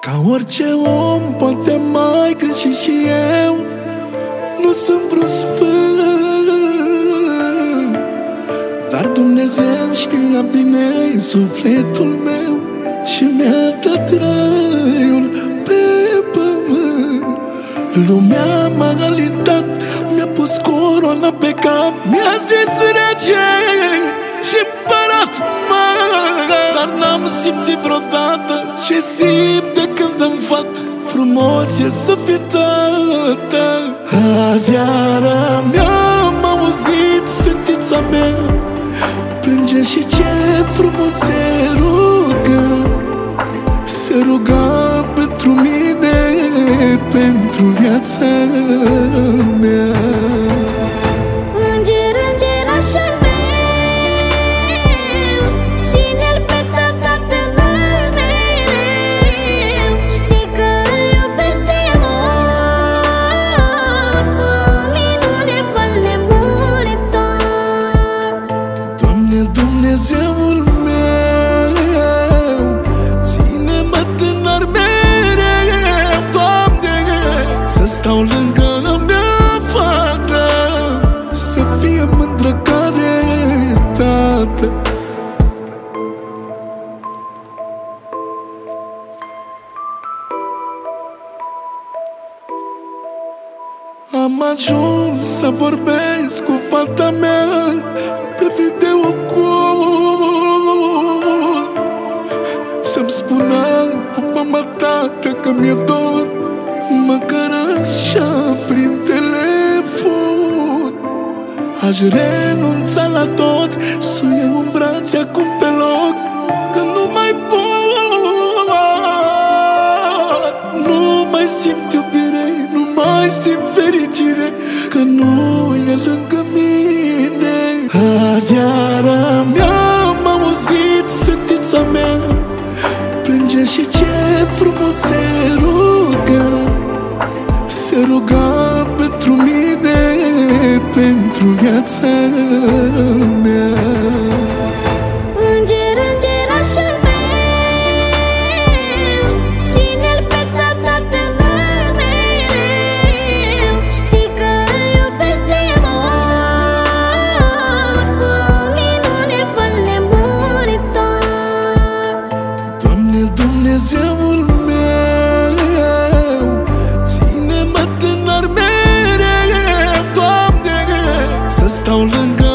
Ca orice om, poate am mai greșit și eu. Nu sunt vreun sfânt, dar Dumnezeu știa bine sufletul meu și mi-a dat raiul pe pământ. Lumea m-a alintat, mi-a pus coroana pe cap, mi-a zis rege și împărat, dar n-am simțit vreodată ce simt de când îmi fată. Frumos e să fii tată. Azi iară mi-am auzit fetița mea plânge și ce frumos se rugă. Se ruga pentru mine, pentru viața mea. Înger, îngerașul meu, ține-l pe tata tânăr mereu. Știi că îl iubesc de mult, minune fă-l nemuritor. Doamne, Dumnezeul meu, ține-mă tânăr mereu, Doamne, să stau lângă mea fată, să fie mândră ca de tată. Am ajuns să vorbesc cu fata mea pe videocall, să-mi spună mama, tată, că mi-e dor, măcar așa prin telefon. Aș renunța la tot, să o iau în brațe acum pe loc, că nu mai pot. Nu mai simt iubire, nu mai simt fericire, că nu e lângă mine. Azi iară mi-am auzit fetița mea plânge și ce frumos se rugă. Se ruga pentru mine, pentru viața mea. Înger, îngerașul meu, ține-l pe tata tânăr mereu. Știi că îl iubesc de mult, minune fă-l nemuritor. Doamne, Dumnezeul meu, ține-mă tânăr mereu, Doamne, să stau lângă